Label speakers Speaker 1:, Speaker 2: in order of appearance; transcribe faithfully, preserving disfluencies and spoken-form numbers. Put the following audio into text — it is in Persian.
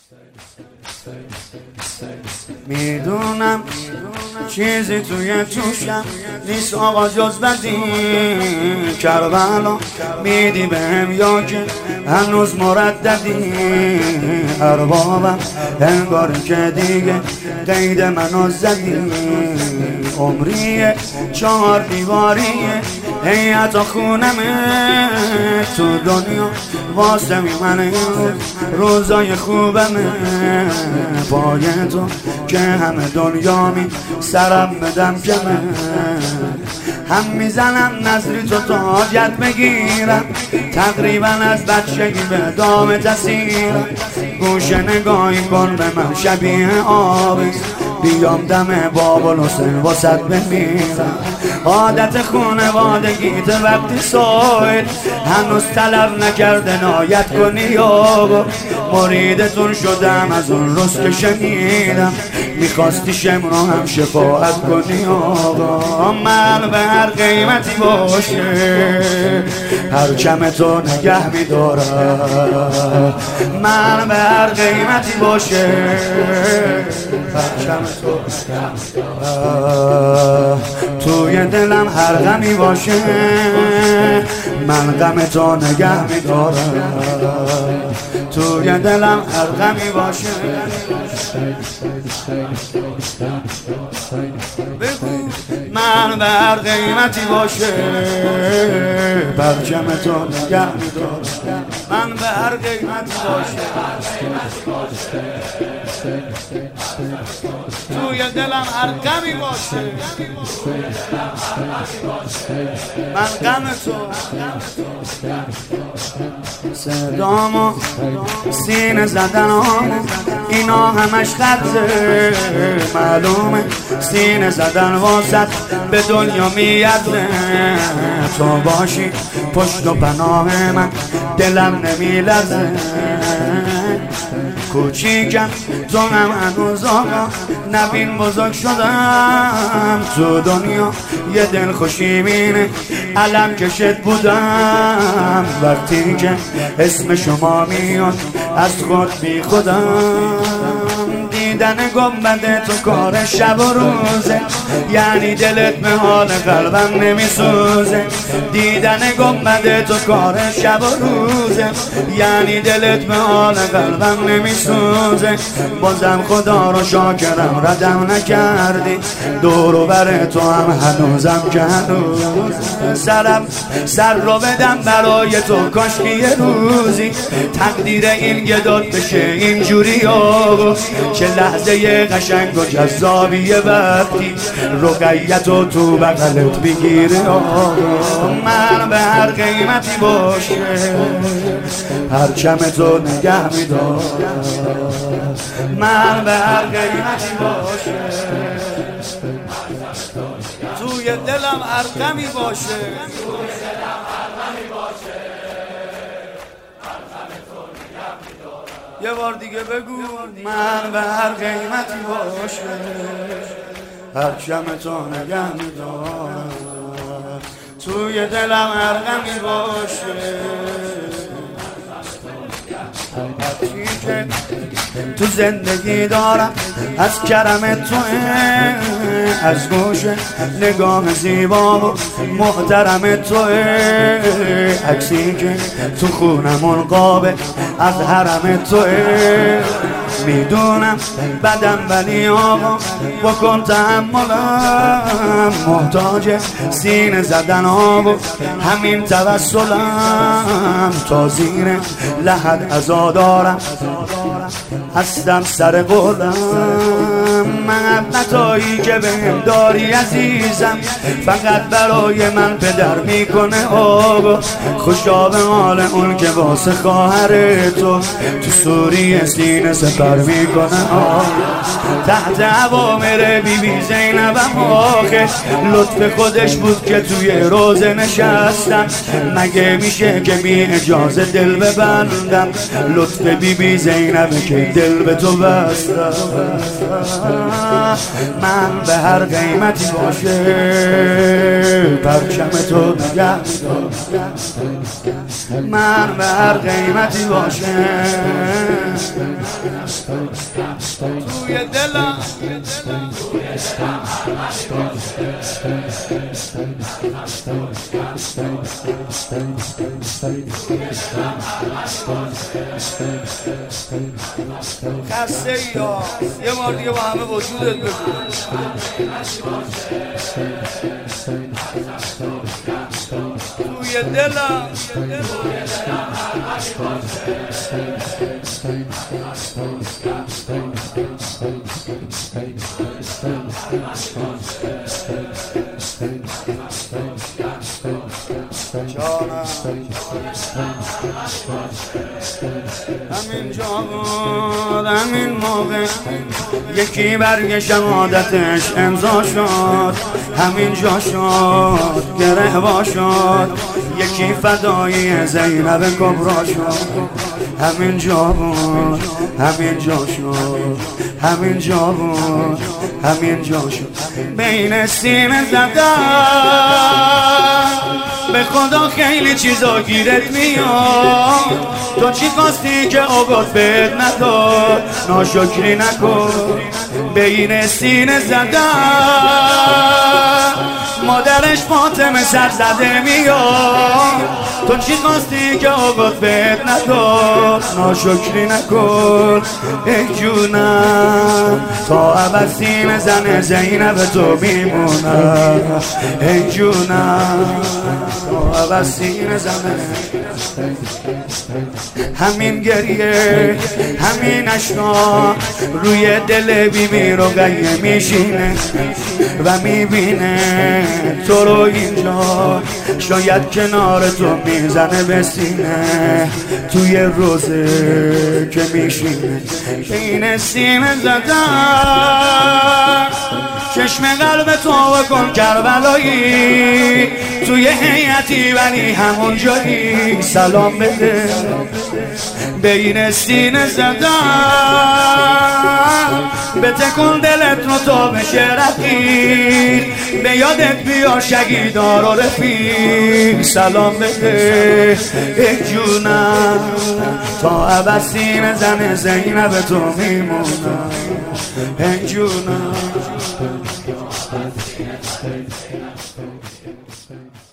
Speaker 1: میدونم چیزی توی توشم نیست آقا جز بدی کربلا میدی بهم یا که هنوز مرددی اربابم انگار که دیگه قید منو زدی عمریه چهار دیواریه حیاتا خونمه تو دنیا واسه می من این روزای خوبمه پای تو که همه دنیا می سرم بدم کمه هم میزنم نظری تو تا حاجت بگیرم تقریبا از بچگی به دام تسیرم گوشه نگاهی کن به من شبیه آبست بیام دم بابل حسین واسط بمیرم عادت خونوادگیت وقتی سویل هنوز طلب نکرده نایت کنی یا مریدتون شدم از اون روز که شنیدم میخواستی شمرو هم شفاعت کنی آقا من به هر قیمتی باشه پرچم تو نگه میدارم من به هر قیمتی باشه پرچم تو نگه میدارم توی دلم هر غمی باشه من غم تو نگه میدارم توی دلم هر غمی باشه بگو من به هر قیمتی باشه پرچم تو نگه میدارم من به هر قیمتی باشه توی دلم هر غمی باشه من غم تو صدامو سینه زدنامو اینا همش خطه معلومه سینه زدن واسط به دنیا میادله تو باشی پشت و پناه من دلم نمیلرزه کوچیکم تو هم هنوز آقا نبین بزرگ شدم تو دنیا یه دل خوشی بینه علم کشت بودم وقتی که اسم شما میاد از خود بی خودم دیدن گنبد تو کار شب و روزه یعنی دلت به حال قلبم نمیسوزه دیدن گنبد تو کار شب و روزه یعنی دلت به حال قلبم نمیسوزه بازم خدا رو شاکرم ردم نکردی دور و بر تو هم هنوزم که هنوز سرم سر رو بدم برای تو کاشکی یه روزی تقدیر این گداد بشه اینجوری آقا چه لحظه یه قشنگ و جذابیه وقتی رقیت و تو بغلت بگیره آقا من به هر قیمتی باشه پرچم تو نگه میدارم من به هر قیمتی باشه توی دلم هر غمی باشه یه بار دیگه بگو من به هر قیمتی باشه پرچم تو نگه میدارم توی دلم هر غمی باشه تو زندگی دارم از کرم توه از گوش نگاه زیبا و محترم توه عکسی که تو خونمون قابه از حرم توه میدونم بدم ولی آقا بکن تحملم محتاج سینه زدن آقا همین توسلم تا زیر لحد عزا دارم هستم سر قولم محبتایی که بهم داری عزیزم فقط برای من پدر میکنه آقا خوشا به حال اون که واسه خواهر تو تو سوریه سینه سپر میکنه تحت اوامر بی بی زینبم آخه لطف خودش بود که توی روزه نشستم مگه میشه که بی اجازه دل ببندم لطف بی بی زینبه که دل به تو بستم من به هر قیمتی باشه پرچم تو نگه من به هر قیمتی باشه توی دلم خسته ای ها یه بار دیگه با همه وجودت بگو توی دلم همین جا بود همین موقع یکی برگ شهادتش امضا شد همین جا شد گره وا شد یکی فدایی زینب کبرا شد همین جا بود همین جا شد همین جا بود همین جا شد بین سینه زدن به خدا خیلی چیزا گیرت میاد تو چی خواستی که آگات بهت نداد ناشکری نکن بین سینه زدن مادرش فاطمه سر زده میاد تو چی خواستی که آگات بهت نداد ناشکری نکن ای جونم تا ابد سینه زن زینب تو میمونم ای جونم تا ابد سینه زن همین گریه همین اشنا روی دل بی بی رو قیه میشینه و میبینه تو رو اینجا شاید کنار تو میزنه به سینه توی روزه که میشینه بین سینه زدن چشم قلب تو بکن کربلایی توی حیاتی ولی همون جایی سلام بده بین سینه زدن به تکون دلت رو تا بشه رفیق به یادت بیا شگیدار و رفیق سلام بده ای جونم تا ابد سینه زن زینب تو میمونم ای جونم